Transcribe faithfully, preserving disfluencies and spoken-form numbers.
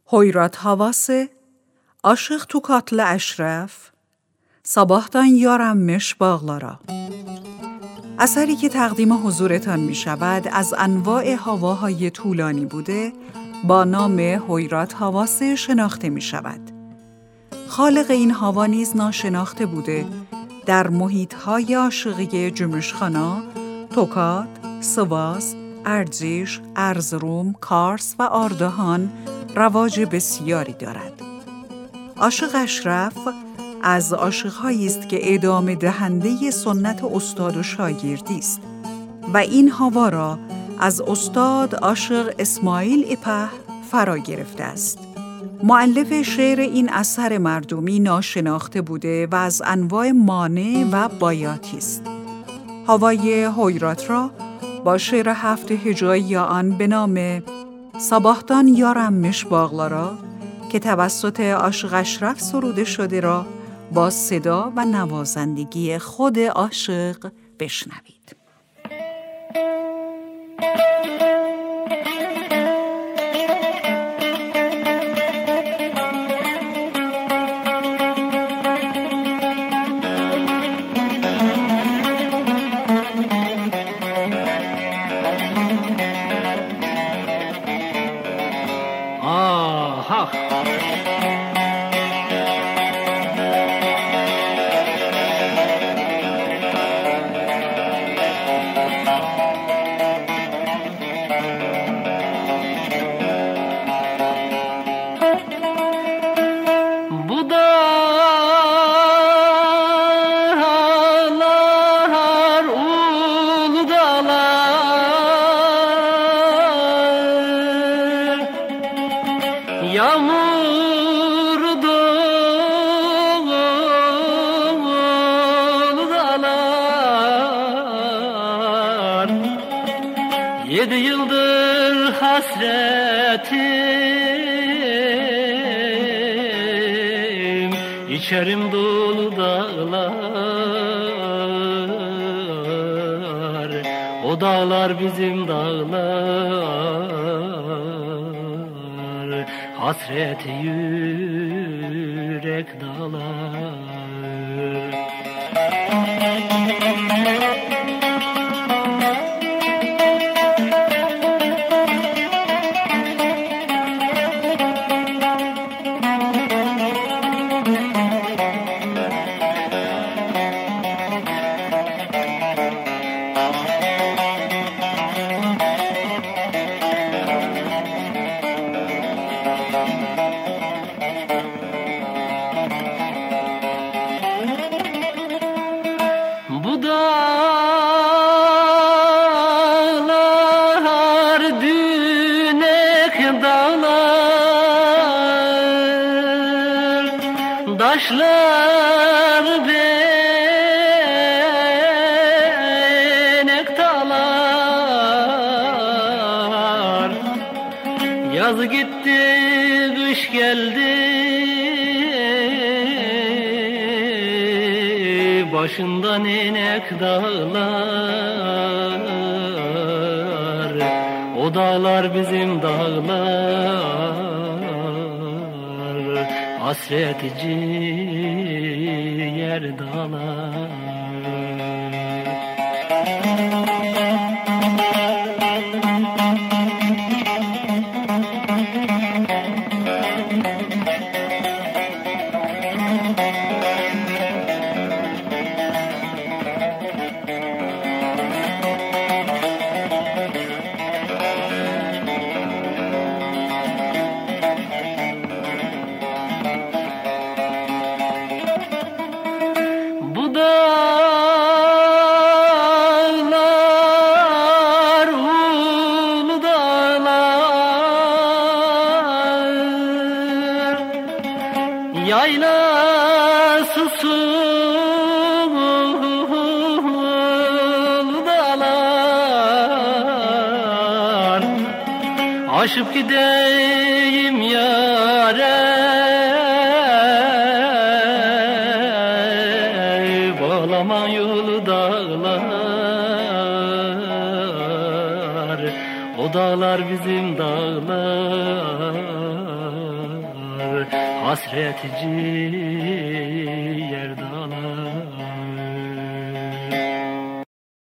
Hoyrat havası, aşıq Tukatlı Əşrəf, sabahdan yaranmış bağlara. اثری که تقدیم حضورتان می شود از انواع هواهای طولانی بوده با نام هویرات حواسه شناخته می شود. خالق این هوا نیز ناشناخته بوده در محیط‌های عاشقی جمشخانا، توکات، سواس، ارجیش، ارزروم، کارس و آردهان رواج بسیاری دارد. عاشق اشرف از عاشق‌هایی است که ادامه دهنده سنت استاد و شاگردی است و این هوا را از استاد عاشق اسماعیل اپه فرا گرفته است. مؤلف شعر این اثر مردمی ناشناخته بوده و از انواع مانع و بایاتی است. هوای هویرات را با شعر هفت هجایی آن به نام sabahdan yaranmış باغlara که توسط عاشق اشرف سروده شده را با صدا و نوازندگی خود عاشق بشنوید. Yağmur dolu dağlar, yedi yıldır hasretim, içerim dolu dağlar, o dağlar bizim dağlar. Hasreti yürek dağlar. Bu dağlar dünek dağlar, taşlar benek dağlar. Yaz gitti, kış geldi, başından inek dağlar, o dağlar bizim dağlar, hasreti ciğer dağlar. Bu dağlar ulu dağlar, yaylası sulu dağlar. Aşıp gideyim yâre, bağlama yolu dağlar, o dağlar bizim dağlar. hasret ciğer.